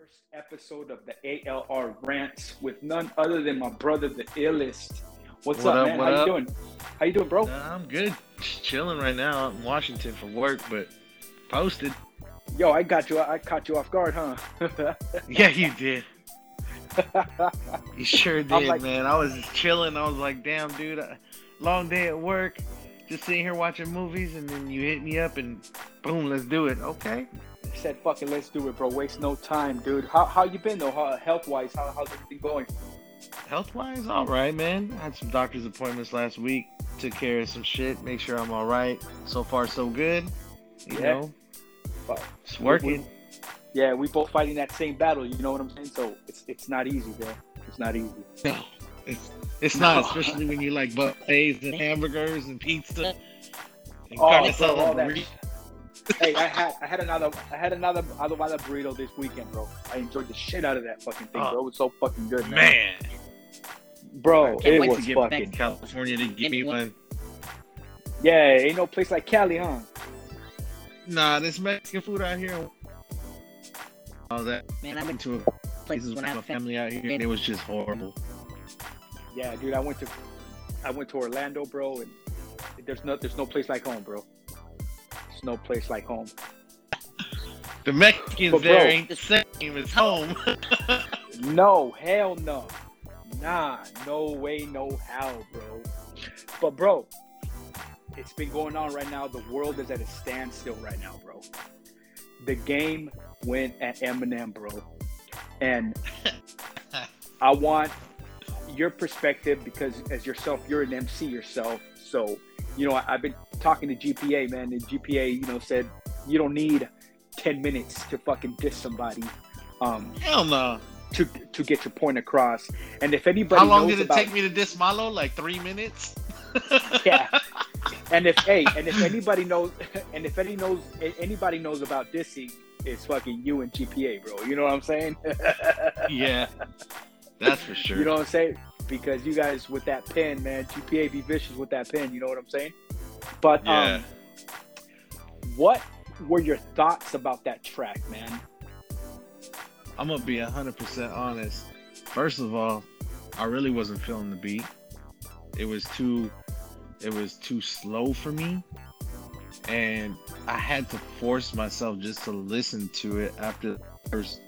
first episode of the ALR Rants with none other than my brother, the illest. What's What up, up? man? What How you up? doing? How you doing, bro? I'm good. Just chilling right now out in Washington for work, but posted. Yo, I got you. I caught you off guard, huh? Yeah, you did. You sure I'm did, like- man. I was just chilling. I was like, damn, dude, long day at work, just sitting here watching movies, and then you hit me up and boom, let's do it. Okay. Said, fucking, let's do it, bro. Waste no time, dude. How you been though? Health wise, how's everything going? Health-wise, all right, man. I had some doctor's appointments last week. Took care of some shit. Make sure I'm all right. So far, so good. You Yeah. know, Fuck. it's working. Yeah, we both fighting that same battle. You know what I'm saying? So it's not easy, bro. It's not easy. No, it's not, especially when you like buffets and hamburgers and pizza. And Oh, carne bro, asada all that. burrito. Hey, I had another adobada burrito this weekend, bro. I enjoyed the shit out of that fucking thing, Oh, bro. It was so fucking good, man. Man, Bro, can't it wait was to get back fucking. to California to give me one. Yeah, ain't no place like Cali, huh? Nah, this Mexican food out here. All that. Man, I went To places with my family out here, and it was just horrible. Yeah, dude, I went to Orlando, bro, and there's no place like home, bro. There's no place like home. The Mexicans But, bro, there ain't the same as home. No, hell no. Nah, no way, no how, bro. But bro, it's been going on right now. The world is at a standstill right now, bro. The game went at Eminem, bro. And I want your perspective because as yourself, you're an MC yourself. So, I've been talking to GPA, man, and GPA, said you don't need 10 minutes to fucking diss somebody. Hell no. To get your point across. And if anybody How long knows did it about, take me to diss Malo? Like 3 minutes? yeah. And if anybody knows anybody knows about dissing, it's fucking you and GPA, bro. You know what I'm saying? Yeah, that's for sure. You know what I'm saying? Because you guys with that pen, man, GPA be vicious with that pen. You know what I'm saying? But Yeah. what were your thoughts about that track, man? I'm gonna be 100% honest. First of all, I really wasn't feeling the beat. It was too slow for me, and I had to force myself just to listen to it after the first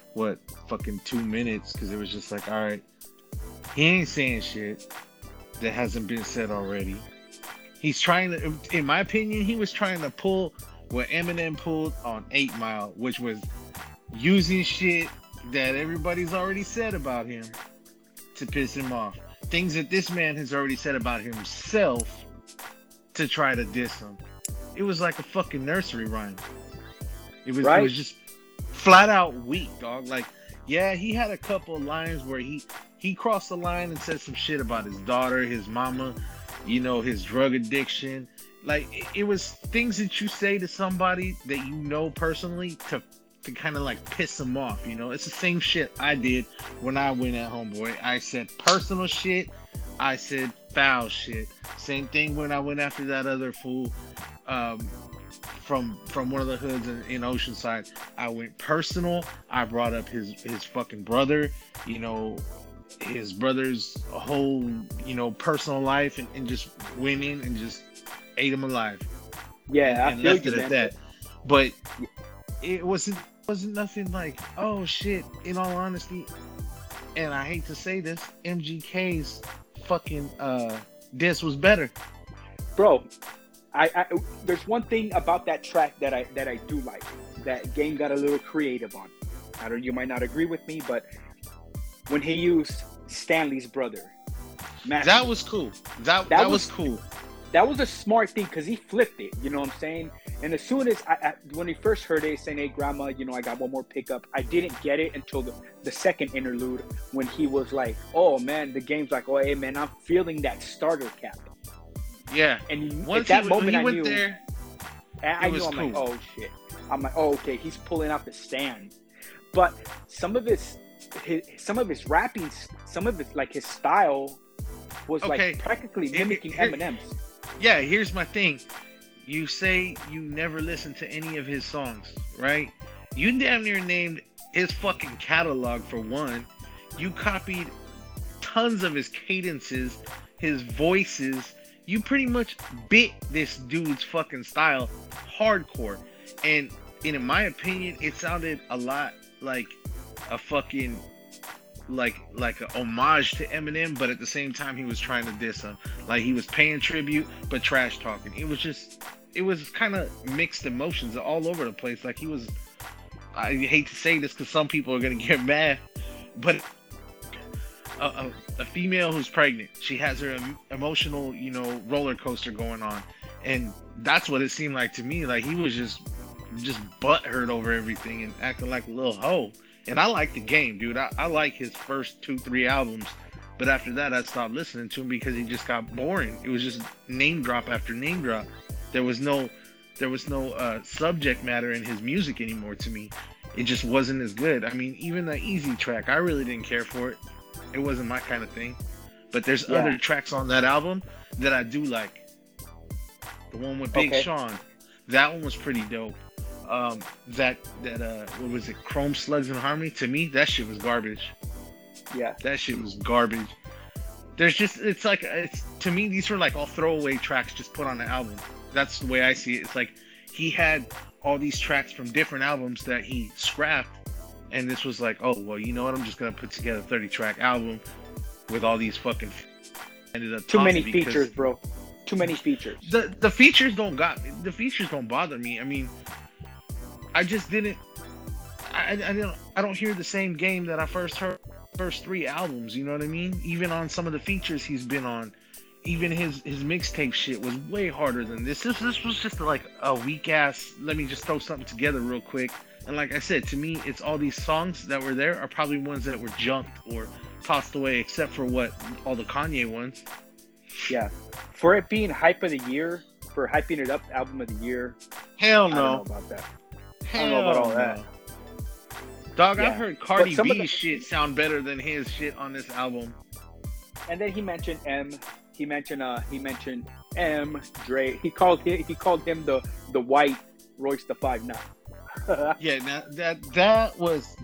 2 minutes, because it was just like, all right, he ain't saying shit that hasn't been said already. He's trying to, in my opinion, he was trying to pull what Eminem pulled on 8 Mile, which was using shit that everybody's already said about him to piss him off. Things that this man has already said about himself to try to diss him. It was like a fucking nursery rhyme. It was, Right. It was just flat out weak, dog. Like, yeah, he had a couple lines where he crossed the line and said some shit about his daughter, his mama, his drug addiction. Like, it was things that you say to somebody that you know personally to kind of like piss them off. It's the same shit I did when I went at Homeboy. I said personal shit. I said foul shit. Same thing when I went after that other fool from one of the hoods in Oceanside. I went personal. I brought up his fucking brother, his brother's whole, personal life, and just went in and just ate him alive. Yeah, and I feel left you, it man. at that. But it wasn't nothing like, oh shit, in all honesty, and I hate to say this, MGK's fucking diss was better. Bro, I there's one thing about that track that I do like. That Game got a little creative on. You might not agree with me, but when he used Stanley's brother, Matthew, That was cool. That was cool. that was a smart thing because he flipped it. You know what I'm saying? And as soon as when he first heard it, saying, "Hey, grandma, I got one more pickup," I didn't get it until the second interlude when he was like, "Oh man," the Game's like, "Oh hey man, I'm feeling that starter cap." Yeah. And Once at that he moment, I went knew. there, I it knew. was I'm like, cool. "Oh shit." I'm like, "Oh okay, he's pulling out the stand." But some of his rapping, some of his like his style was Okay. like practically Here- mimicking here- Eminem's. yeah, here's my thing. You say you never listened to any of his songs, right? You damn near named his fucking catalog for one. You copied tons of his cadences, his voices. You pretty much bit this dude's fucking style hardcore. And in my opinion, it sounded a lot like a fucking like a homage to Eminem, but at the same time he was trying to diss him. Like he was paying tribute but trash talking. It was kind of mixed emotions all over the place. Like he was, I hate to say this because some people are gonna get mad, but a female who's pregnant, she has her emotional, roller coaster going on, and that's what it seemed like to me. Like he was just butthurt over everything and acting like a little hoe. And I like the game, dude. I like his first 2-3 albums, but after that I stopped listening to him because he just got boring. It was just name drop after name drop. There was no subject matter in his music anymore to me. It just wasn't as good. I mean, even the Easy track, I really didn't care for it. It wasn't my kind of thing. But there's other tracks on that album that I do like. The one with Big Sean, that one was pretty dope. What was it, Chrome Slugs and Harmony? To me, that shit was garbage. Yeah. That shit was garbage. To me, these were like all throwaway tracks just put on the album. That's the way I see it. It's like he had all these tracks from different albums that he scrapped, and this was like, oh, well, you know what? I'm just going to put together a 30-track album with all these fucking... Ended up too many features, bro. Too many features. The features don't bother me. I mean, I just didn't... I don't hear the same game that I first heard first 3 albums, you know what I mean? Even on some of the features he's been on, even his mixtape shit was way harder than this. This was just like a weak ass, let me just throw something together real quick. And like I said, to me, it's all these songs that were there are probably ones that were junked or tossed away, except for all the Kanye ones. Yeah. For it being hype of the year, for hyping it up, album of the year. Hell no. I don't know about that. I don't know about all that. Dog, yeah. I heard Cardi B's shit sound better than his shit on this album. And then he mentioned M. He mentioned M. Dre. He called him the white Royce the 5'9". Yeah, now that was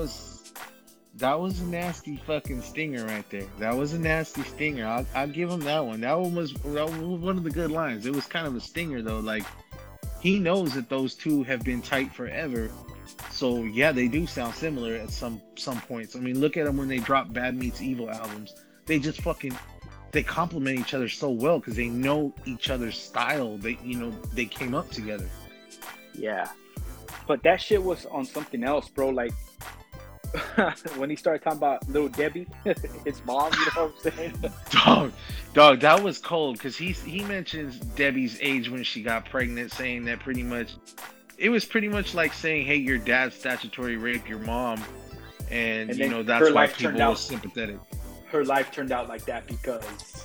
a nasty fucking stinger right there. That was a nasty stinger. I'll give him that one. That one was one of the good lines. It was kind of a stinger though. Like he knows that those two have been tight forever. So yeah, they do sound similar at some points. I mean, look at them when they drop Bad Meets Evil albums. They just they complement each other so well because they know each other's style. They came up together. Yeah, but that shit was on something else, bro. Like when he started talking about Little Debbie, his mom. You know what I'm saying? Dog, that was cold because he mentions Debbie's age when she got pregnant, saying that it was pretty much like saying, hey, your dad statutory raped your mom, and that's why people were sympathetic. Her life turned out like that because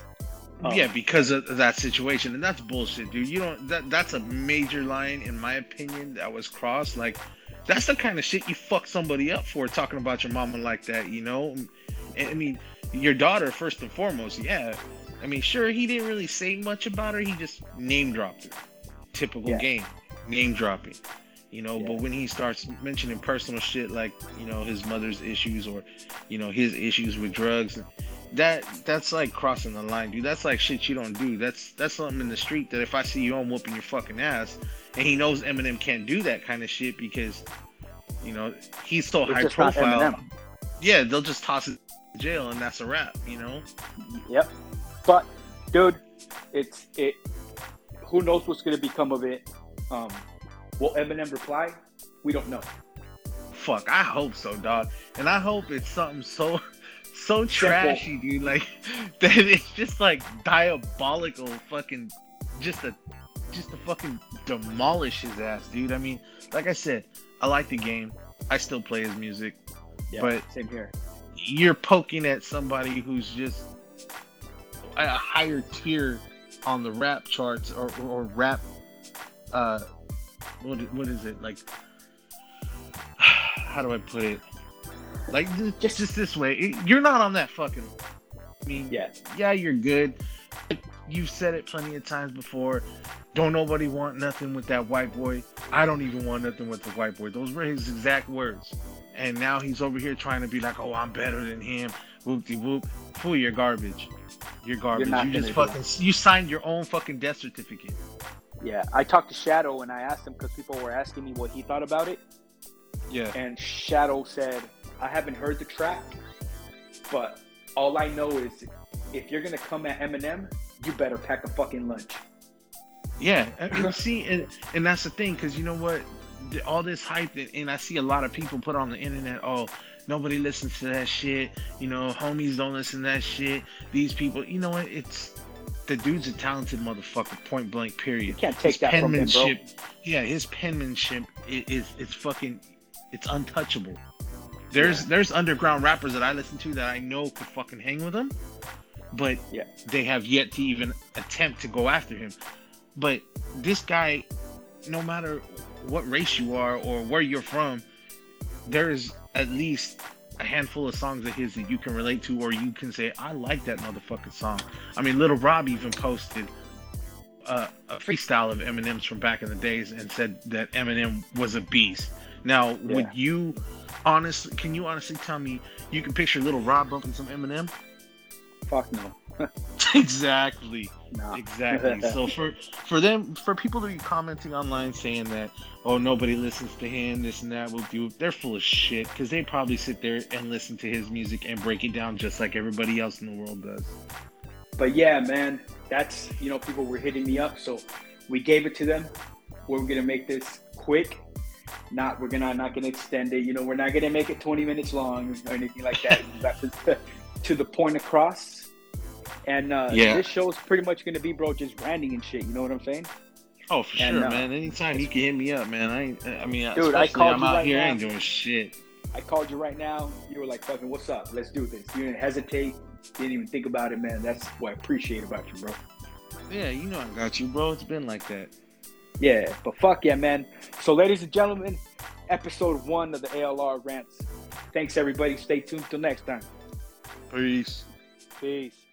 of that situation, and that's bullshit, dude. That's a major line in my opinion that was crossed. Like that's the kind of shit you fuck somebody up for, talking about your mama like that, And I mean, your daughter first and foremost. Yeah, I mean, sure, he didn't really say much about her. He just name dropped her. Typical game, name dropping. But when he starts mentioning personal shit like, his mother's issues or, his issues with drugs, that's like crossing the line, dude. That's like shit you don't do. That's something in the street that if I see you, I'm whooping your fucking ass. And he knows Eminem can't do that kind of shit because, he's so high profile. Yeah, they'll just toss it in jail and that's a wrap, Yep. But, dude, who knows what's going to become of it. Will Eminem reply? We don't know. Fuck, I hope so, dog. And I hope it's something so trashy, dude. Like that it's just like diabolical, fucking just to fucking demolish his ass, dude. I mean, like I said, I like the game. I still play his music. Yeah, but same here. You're poking at somebody who's just a higher tier on the rap charts or rap. What is it like? How do I put it? Like just this way, you're not on that fucking. I mean, yeah, you're good. You've said it plenty of times before. Don't nobody want nothing with that white boy. I don't even want nothing with the white boy. Those were his exact words. and now he's over here trying to be like, oh, I'm better than him. Whoop de whoop. Fool, you're garbage. You're garbage. You're not You just gonna do fucking you signed your own fucking death certificate. Yeah, I talked to Shadow and I asked him because people were asking me what he thought about it. Yeah. And Shadow said, I haven't heard the track, but all I know is if you're going to come at Eminem, you better pack a fucking lunch. Yeah. And see, and that's the thing, because you know what? All this hype, and I see a lot of people put on the internet, oh, nobody listens to that shit. You know, homies don't listen to that shit. These people, you know what? The dude's a talented motherfucker, point blank, period. You can't take that from him, bro. Yeah, his penmanship it's fucking, it's untouchable. There's underground rappers that I listen to that I know could fucking hang with him, but they have yet to even attempt to go after him. But this guy, no matter what race you are or where you're from, there's at least a handful of songs of his that you can relate to, or you can say, I like that motherfucking song. I mean, Little Rob even posted a freestyle of Eminem's from back in the days and said that Eminem was a beast. Now, can you honestly tell me you can picture Little Rob bumping some Eminem? Fuck no. Exactly. No. Exactly. So for people to be commenting online saying that, oh, nobody listens to him, this and that, will do, they're full of shit, because they probably sit there and listen to his music and break it down just like everybody else in the world does. But yeah, man, that's, people were hitting me up, so we gave it to them. We're gonna make this quick. We're not gonna extend it. We're not gonna make it 20 minutes long or anything like that. To the point across. And this show's pretty much gonna be, bro, just ranting and shit. You know what I'm saying? Oh, for sure, man. Anytime you can hit me up, man. Dude, I called I'm you out right here, now. I ain't doing shit. I called you right now. You were like, fucking, what's up? Let's do this. You didn't hesitate. Didn't even think about it, man. That's what I appreciate about you, bro. Yeah, I got you, bro. It's been like that. Yeah, but fuck yeah, man. So, ladies and gentlemen, episode 1 of the ALR Rants. Thanks, everybody. Stay tuned till next time. Peace. Peace.